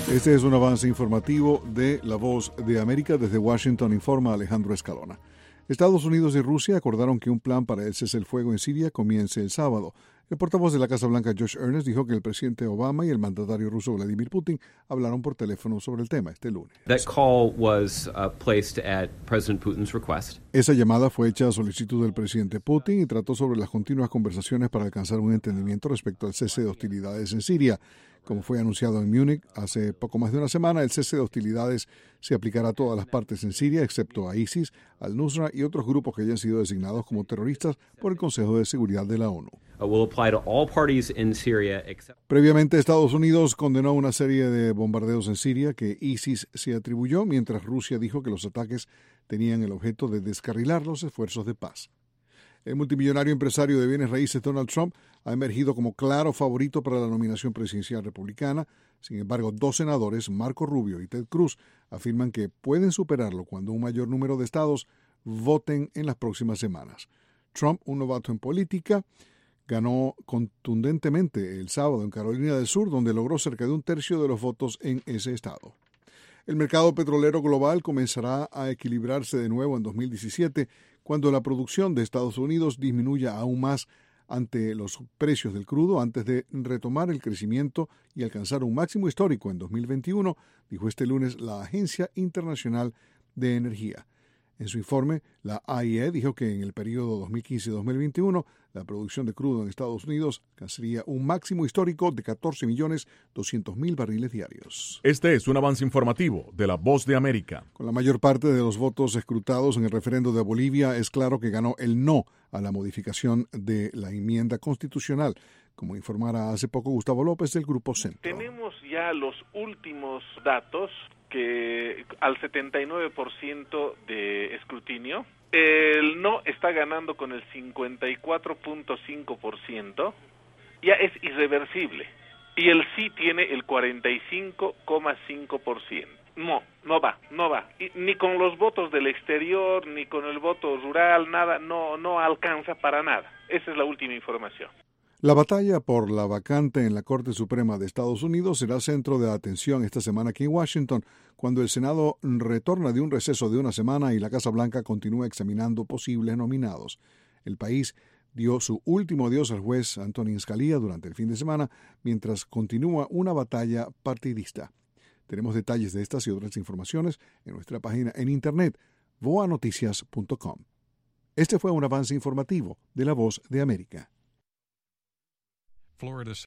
Este es un avance informativo de La Voz de América. Desde Washington informa Alejandro Escalona. Estados Unidos y Rusia acordaron que un plan para el cese el fuego en Siria comience el sábado. El portavoz de la Casa Blanca, Josh Earnest, dijo que el presidente Obama y el mandatario ruso Vladimir Putin hablaron por teléfono sobre el tema este lunes. That call was placed at President Putin's request. Esa llamada fue hecha a solicitud del presidente Putin y trató sobre las continuas conversaciones para alcanzar un entendimiento respecto al cese de hostilidades en Siria. Como fue anunciado en Múnich hace poco más de una semana, el cese de hostilidades se aplicará a todas las partes en Siria, excepto a ISIS, al-Nusra y otros grupos que hayan sido designados como terroristas por el Consejo de Seguridad de la ONU. Previamente, Estados Unidos condenó una serie de bombardeos en Siria que ISIS se atribuyó, mientras Rusia dijo que los ataques tenían el objeto de descarrilar los esfuerzos de paz. El multimillonario empresario de bienes raíces Donald Trump ha emergido como claro favorito para la nominación presidencial republicana. Sin embargo, dos senadores, Marco Rubio y Ted Cruz, afirman que pueden superarlo cuando un mayor número de estados voten en las próximas semanas. Trump, un novato en política, ganó contundentemente el sábado en Carolina del Sur, donde logró cerca de un tercio de los votos en ese estado. El mercado petrolero global comenzará a equilibrarse de nuevo en 2017, cuando la producción de Estados Unidos disminuya aún más ante los precios del crudo antes de retomar el crecimiento y alcanzar un máximo histórico en 2021, dijo este lunes la Agencia Internacional de Energía. En su informe, la AIE dijo que en el periodo 2015-2021 la producción de crudo en Estados Unidos alcanzaría un máximo histórico de 14.200.000 barriles diarios. Este es un avance informativo de La Voz de América. Con la mayor parte de los votos escrutados en el referendo de Bolivia, es claro que ganó el no a la modificación de la enmienda constitucional, como informara hace poco Gustavo López del Grupo Centro. Tenemos ya los últimos datos que al 79% de escrutinio, el no está ganando con el 54.5%, ya es irreversible, y el sí tiene el 45.5%. No va, ni con los votos del exterior, ni con el voto rural, nada, no alcanza para nada. Esa es la última información. La batalla por la vacante en la Corte Suprema de Estados Unidos será centro de atención esta semana aquí en Washington, cuando el Senado retorna de un receso de una semana y la Casa Blanca continúa examinando posibles nominados. El país dio su último adiós al juez Antonin Scalia durante el fin de semana, mientras continúa una batalla partidista. Tenemos detalles de estas y otras informaciones en nuestra página en internet, voanoticias.com. Este fue un avance informativo de La Voz de América. Florida